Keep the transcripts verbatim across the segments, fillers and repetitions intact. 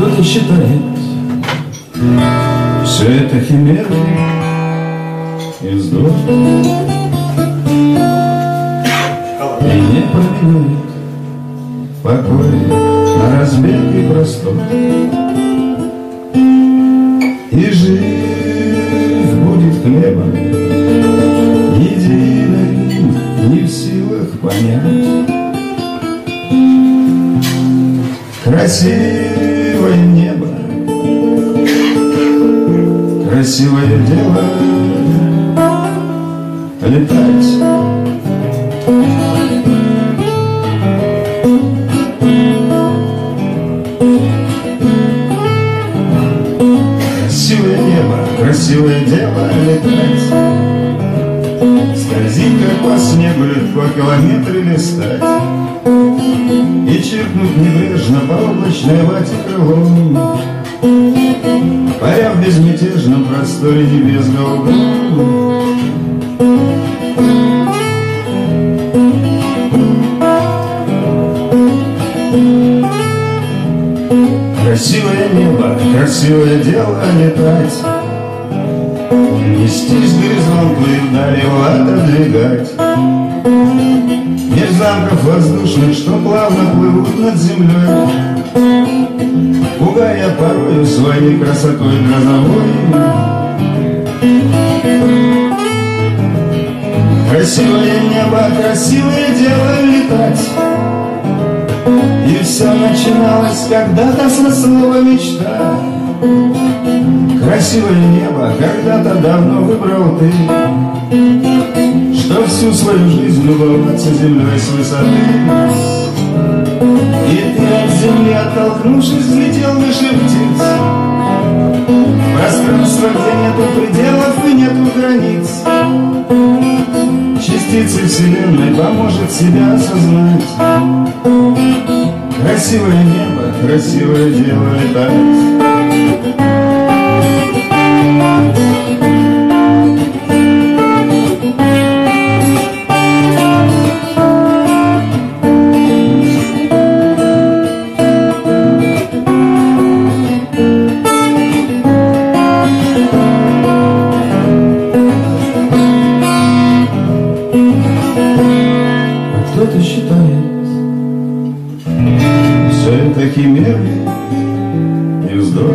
кто-то считает все это химерой и вздор, и не променяет покой на разбег и простор. И жив будет хлебом единым, не в силах понять. Красивое небо, красивое дело летать. Красивое небо, красивое дело летать. Скользить, как по снегу, легко километры листать. И чиркнуть небрежно по облачной вате крылом, паря в безмятежном просторе небес голубом. Красивое небо, красивое дело летать, нестись к горизонту и вдали его отодвигать. Меж замков воздушных, что плавно плывут над землей, пугая порою своей красотой грозовой. Красивое небо, красивое дело летать. И все начиналось когда-то со слова мечта. Красивое небо когда-то давно выбрал ты, что всю свою жизнь любоваться землей с высоты. И ты от земли, оттолкнувшись, взлетел выше птиц. Пространство, где нету пределов и нету границ. Частицы вселенной поможет себя осознать. Красивое небо, красивое дело летать. Кто-то считает все это химерой и вздор,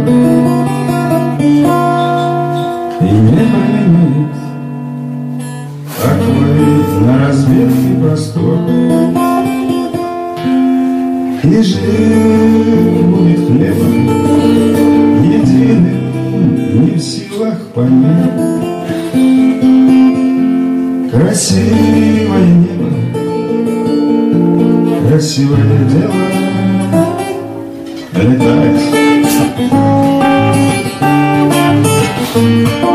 и не променяет покой на разбег и простор. И жив будет хлебом единым, не в силах понять. Красивое небо, красивое дело летать.